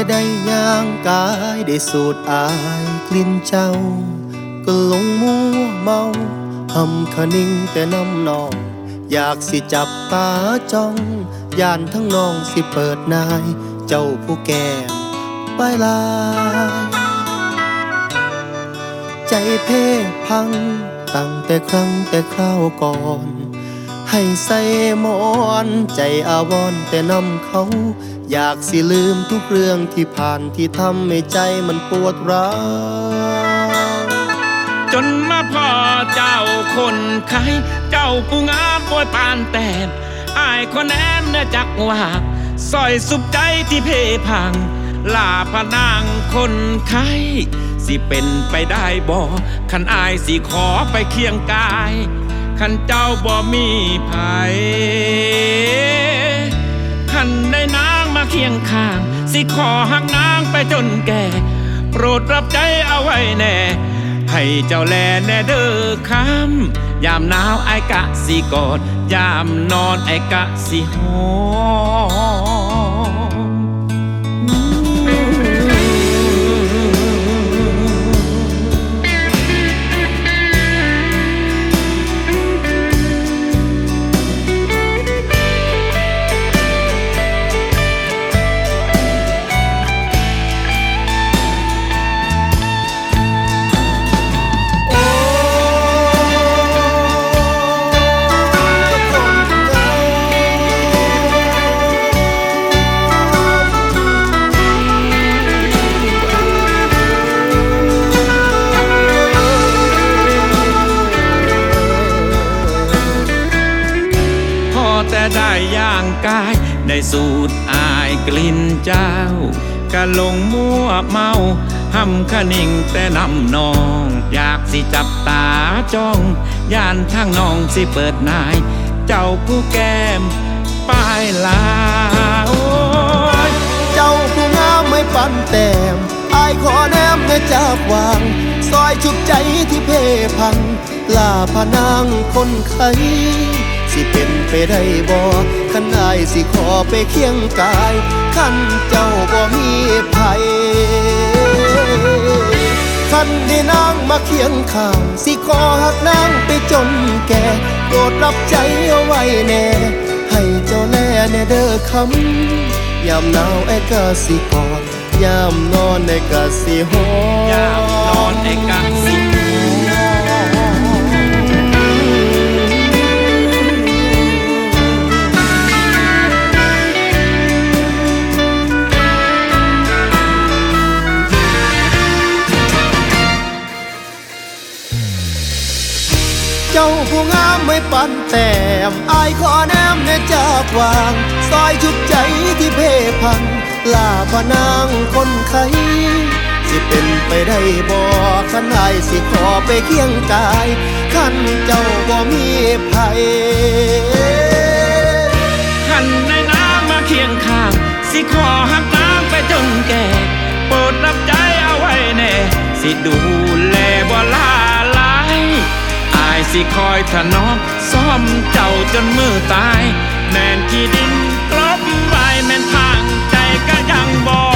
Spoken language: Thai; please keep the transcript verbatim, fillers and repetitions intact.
ได้ย่างกายได้สูดอายกลิ่นเจ้าก็หลงมัวเมาหำคะนิ่งแต่น้ำนองอยากสิจับตาจ้องย่านทั้งน้องสิเปิดนายเจ้าผู้แก่ไปลายใจเพ่พังตั้งแต่ครั้งแต่คราวก่อนให้ใส่หมอนใจอาวรณ์แต่นำเขาอยากสิลืมทุกเรื่องที่ผ่านที่ทำให้ใจมันปวดร้าวจนมาพ่อเจ้าคนไข้เจ้าผู้งามป่วยปานแตบอายคนแนมเนื้อจักว่าซอยสุบใจที่เพพังลาพนางคนไข้สิเป็นไปได้บ่คันอายสิขอไปเคียงกายคันเจ้าบ่มีภัยคันได้นางมาเคียงข้างสิขอหักนางไปจนแก่โปรดรับใจเอาไว้แน่ให้เจ้าแลแน่เด้อคำยามหนาวไอ้กะสิกอดยามนอนไอ้กะสิหอมแต่ได้ย่างกายได้สูดอายกลิ่นเจ้ากะลงมั่วเมาหำคะนิ่งแต่นำนองอยากสิจับตาจ้องย่านทางน้องสิเปิดนายเจ้าผู้แก้มปลายลาโอ้ยเจ้าผู้งามไม่ปันแต้มอายขอแนมในจากวางซอยชุบใจที่เพพังลาพนางคนไข้สิเป็นไปได้บ่คันอายสิขอไปเคียงกายคันเจ้าบ่มีภัยคันได้นางมาเคียงข้างสิขอหักนางไปจนแก่โปรดรับใจเอาไว้แน่ให้เจ้าแลแน่เด้อคำยามหนาวไอ้กะสิกอดยามนอนไอ้กะสิหอมยามนอนไอ้กะสิเจ้าผู้งามไม่ปันแต้มอายขอแนมในจากวางซอยชุดใจที่เพพังลาพนางคนไข้สิเป็นไปได้บ่คันอายสิขอไปเคียงกายคันเจ้าบ่มีภัยคันในน้ำมาเคียงข้างสิขอหักนางไปจนแก่โปรดรับใจเอาไว้แน่สิดูแลบ่ลาลายอายสิคอยถนอมซ่อมเจ้าจนมือตายแม่นที่ดินกลบไว้แม่นทางใจก็ยังบ่